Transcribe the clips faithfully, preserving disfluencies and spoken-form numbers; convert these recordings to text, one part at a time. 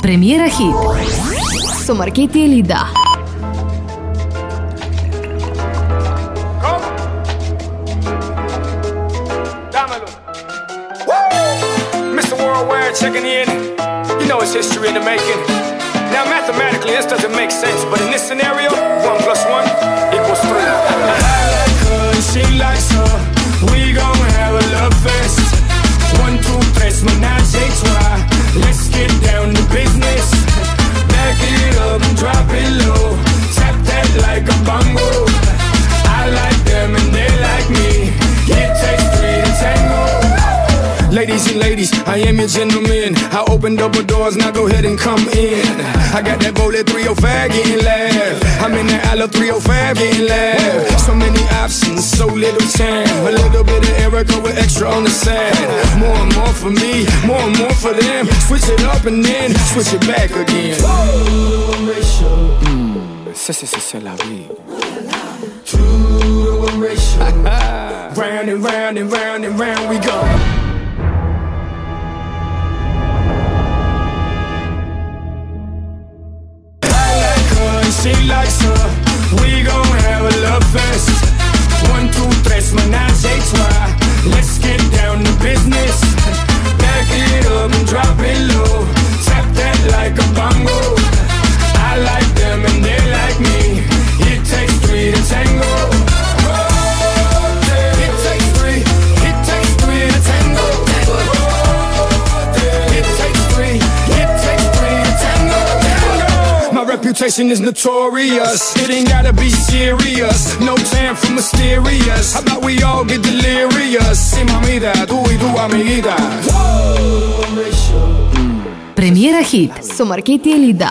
Pремиера хит со Маркети и Лида. Mister Worldwide checking in. You know it's history in the making. Now mathematically this doesn't make sense, but in this scenario, one plus one equals three. I like her and she likes her. We gon' have a love fest. One, two, tres, menage a trois. Let's get down to business. Back it up and drop it low. Tap that like a bongo. I like them and they like me. It takes three to tango. Ladies and ladies, I am your gentleman. I opened up the doors, now go ahead and come in. I got that bullet three oh five getting laugh. I'm in that Ala three oh five getting laugh. So many options, so little time. A little bit of Erica with extra on the side. More and more for me, more and more for them. Switch it up and then switch it back again. Mm, c'est, c'est, c'est, c'est la vie. Two to one ratio. Round and round and round and round we go. She likes her, we gon' have a love fest. One, two, tres, menage a trois. Let's get down to business. Back it up and drop it low. Tap that like a bongo. I like them and they like me. It takes three to tango. It takes three, it takes three to tango. It takes three, it takes three to tango. My reputation is notorious. It ain't gotta be serious. No time for mysterious. How about we all get delirious? Sí, mamita, tú y tu amiguita. Премиера хит со Маркети и Лида.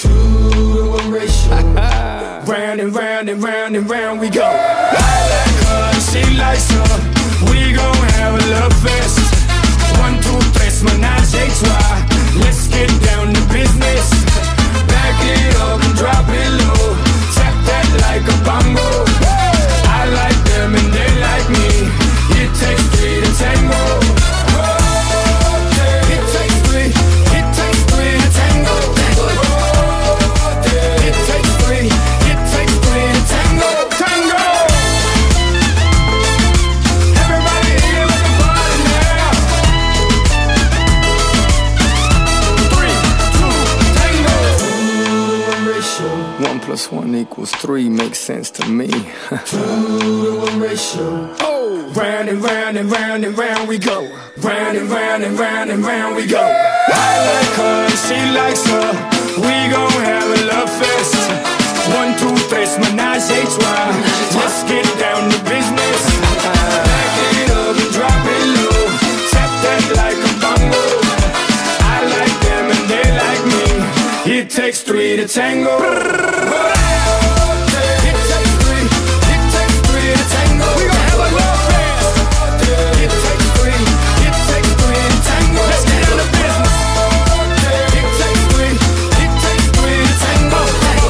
Round and round and round and round we go. I like her and she likes her. We gon' have a love fest. One, two, tres, menage a trois. Let's get down to business. Back it up and drop it low. Tap that like a bongo. I like them and they like me. It takes three to tango. It takes three, it takes three to tango. It takes three, it takes three to tango. Tango! Everybody here with the party now. Three, two, tango. One plus one equals three makes sense to me. Two to one ratio. Oh, round and round and round and round we go. Round and round and round and round we go. I like her and she likes her. We gon' have a love fest. One, two, tres, menage a trois. Let's get down to business. Back it up and drop it low. Tap that like a bongo. I like them and they like me. It takes three to tango. It takes three, it takes three to tango. We gon' have a love fest. It takes three, it takes three to tango. Let's get down to business. It takes three, it takes three to tango.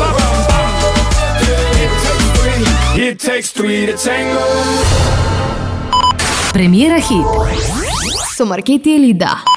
It takes three, it takes three to tango. Премиера хит со Маркети и Лида.